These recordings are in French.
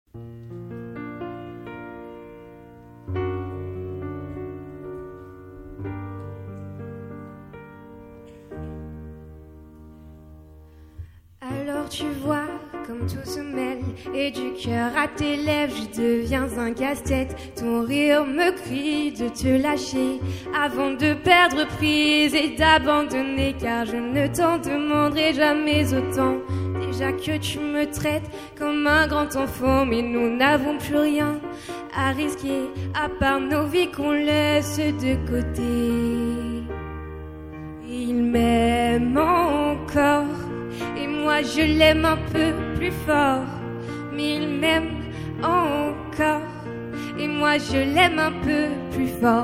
Alors tu vois, comme tout se mêle, et du cœur à tes lèvres, je deviens un casse-tête. Ton rire me crie de te lâcher avant de perdre prise et d'abandonner, car je ne t'en demanderai jamais autant. Déjà que tu me traites comme un grand enfant, mais nous n'avons plus rien à risquer, à part nos vies qu'on laisse de côté. Il m'aime encore, et moi je l'aime un peu plus fort. Mais il m'aime encore, et moi je l'aime un peu plus fort.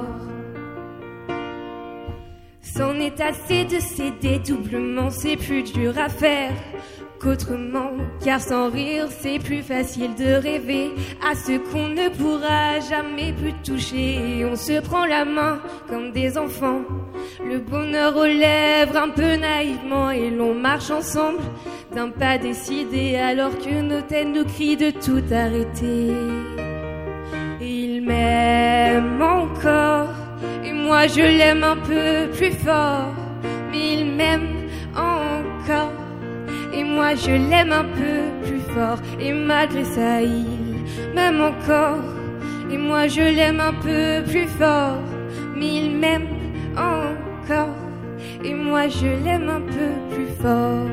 C'en est assez de céder doublement, c'est plus dur à faire qu'autrement, car sans rire c'est plus facile de rêver à ce qu'on ne pourra jamais plus toucher. Et on se prend la main comme des enfants, le bonheur aux lèvres un peu naïvement, et l'on marche ensemble d'un pas décidé alors que nos têtes nous crient de tout arrêter. Il m'aime encore, et moi je l'aime un peu plus fort. Mais il m'aime encore, et moi je l'aime un peu plus fort. Et malgré ça il m'aime encore, et moi je l'aime un peu plus fort. Mais il m'aime encore, et moi je l'aime un peu plus fort.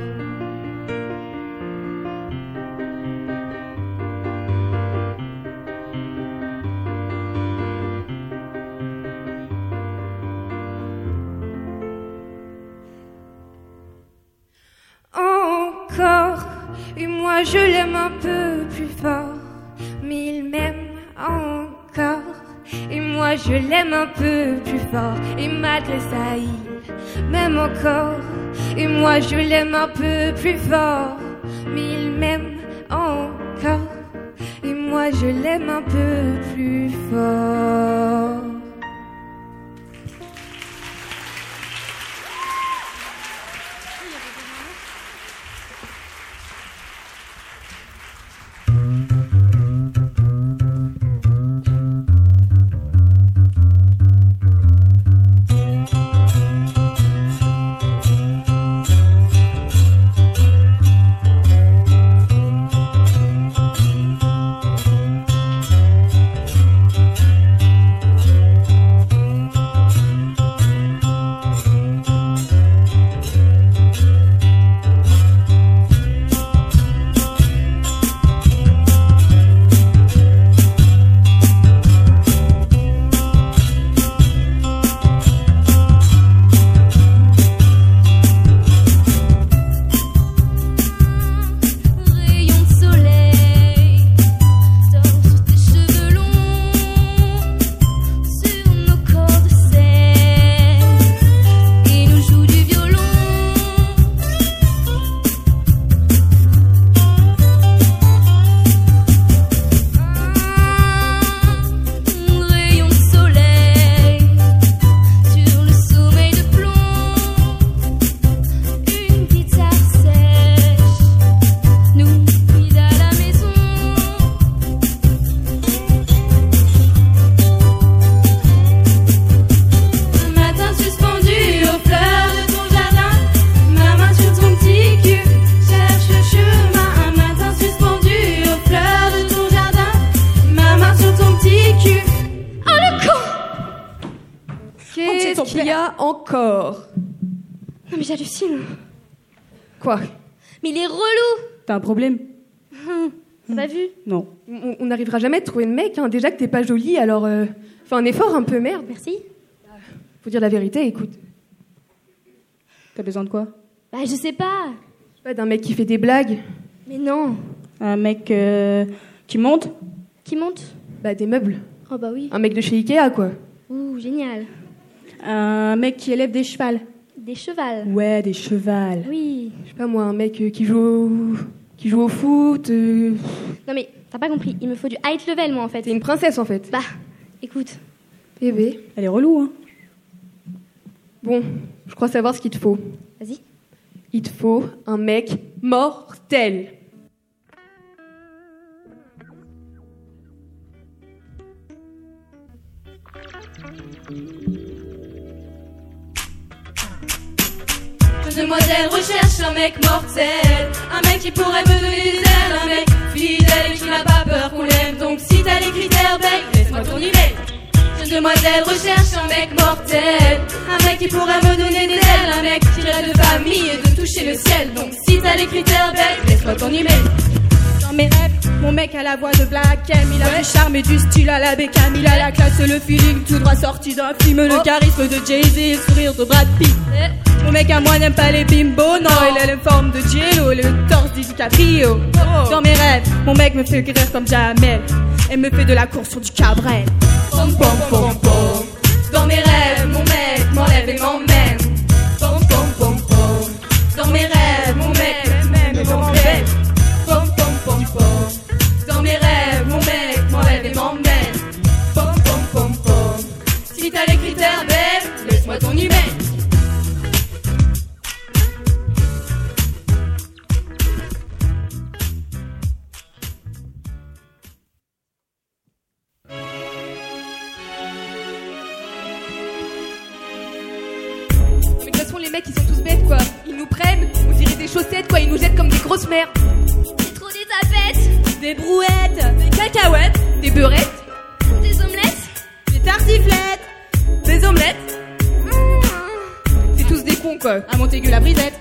Encore, et moi je l'aime un peu plus fort. Mais il m'aime encore, et moi je l'aime un peu plus fort. Et malgré ça il m'aime encore, et moi je l'aime un peu plus fort. Mais il m'aime encore, et moi je l'aime un peu plus fort. qu'il y a encore? Non mais j'hallucine. Quoi? Mais il est relou. T'as un problème? T'as pas vu? Non. On n'arrivera jamais à trouver le mec, hein. Déjà que t'es pas jolie, alors fais un effort un peu, merde. Merci. Faut dire la vérité, écoute. T'as besoin de quoi? Bah je sais pas. Pas d'un mec qui fait des blagues. Mais non. Un mec qui monte? Qui monte? Bah des meubles. Oh bah oui. Un mec de chez Ikea, quoi. Ouh, génial. Un mec qui élève des chevals. Des chevals. Ouais, des chevals. Oui. Je sais pas moi, un mec qui joue au foot. Non mais, t'as pas compris, il me faut du high level moi en fait. T'es une princesse en fait. Bah, écoute. Bébé. Elle est relou, hein. Bon, je crois savoir ce qu'il te faut. Vas-y. Il te faut un mec mortel. Demoiselle recherche un mec mortel, un mec qui pourrait me donner des ailes, un mec fidèle et qui n'a pas peur qu'on l'aime. Donc si t'as les critères, bec, laisse-moi ton email. Jeune demoiselle recherche un mec mortel, un mec qui pourrait me donner des ailes, un mec qui rêve de famille et de toucher le ciel. Donc si t'as les critères, bec, laisse-moi ton email. Dans mes rêves, mon mec a la voix de Black M. Il a du charme et du style à la Beckham. Il a la classe et le feeling tout droit sorti d'un film. Le charisme de Jay-Z et le sourire de Brad Pitt. Mon mec à moi n'aime pas les bimbos, non. Il a la forme de Jello et le torse d'DiCaprio. Dans mes rêves, mon mec me fait courir comme Jamel et me fait de la course sur du Cabrel. Pom pom pom pom. Dans mes rêves, mon mec m'enlève et m'emmène. Pom pom pom pom. Dans mes rêves, mon mec m'aime et m'emmène. Pom pom pom pom. Dans mes rêves, mon mec m'enlève et m'emmène. Pom pom pom pom. Si t'as les critères, babe, laisse-moi ton email. Les mecs ils sont tous bêtes quoi, ils nous prennent, on dirait des chaussettes quoi, ils nous jettent comme des grosses merdes. C'est trop des tapettes, Des brouettes, des cacahuètes, Des beurrettes, des omelettes. des tartiflettes, des omelettes. C'est tous des cons quoi. à Montaigu la brisette.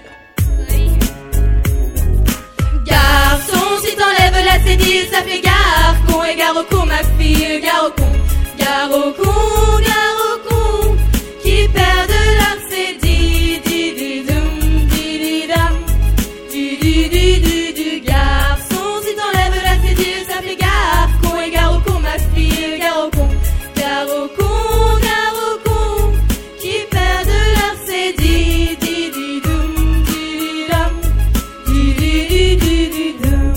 Garçon, si t'enlèves la cédille, ça fait gare con et gare au con, ma fille, gare au con. Gare au con, gare au con, qui perd de leur cédille, di-di-dum, di-di-dam, di-di-di-di-di. Garçon, si t'enlèves la cédille, ça fait gare con et gare au con, ma fille, gare au con. Gare au con, qui perd de leur cédille, di-di-dum, di-di-dam, di-di-di-di-di-dum.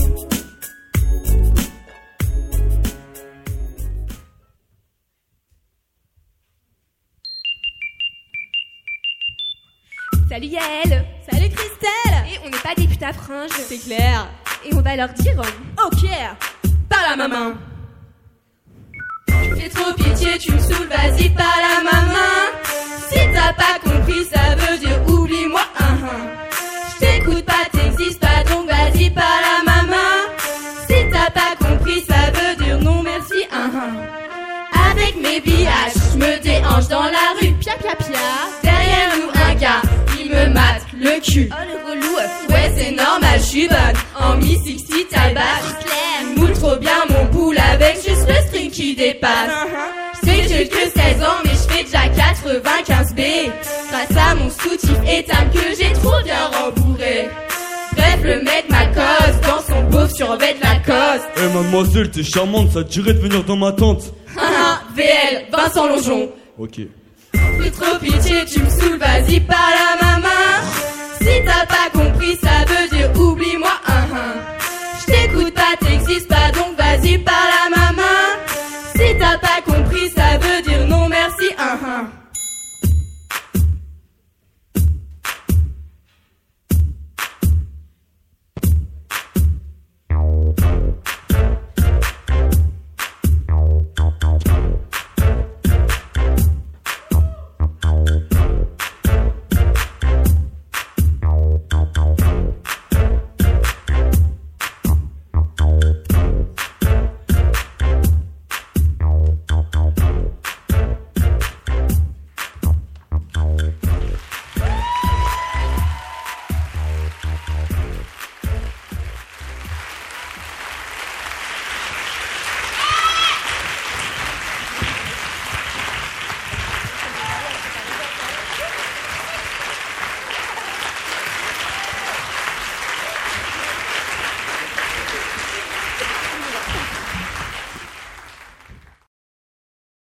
Salut Yael. Salut Christelle. Et on n'est pas des putains fringes. C'est clair. Et on va leur dire Ok. Par la maman. Tu fais trop pitié, tu me saoules, vas-y par la maman. Si t'as pas compris, ça veut dire oublie-moi. Je t'écoute pas, t'existes pas, donc vas-y par la maman. Si t'as pas compris, ça veut dire non merci. Avec mes billages, je me déhanche dans la rue. Pia pia pia. Derrière nous un gars, il me mate le cul. oh le relou. Ouais c'est normal, je suis bonne. En Mi 60 taille basse. Il moule trop bien mon poule avec juste le string qui dépasse. Je sais que j'ai que 16 ans mais je fais déjà 95 B. Grâce à mon soutif éteint que j'ai trop bien rembourré. Bref le mec m'accoste dans son beau survêt de la coste. Eh mademoiselle, t'es charmante, ça te dirait de venir dans ma tente. VL, Vincent Longeon. Ok. Fais trop pitié, tu me saoules, vas-y par la maman. Si t'as pas compris, ça veut dire oublie-moi. Je t'écoute pas, t'existes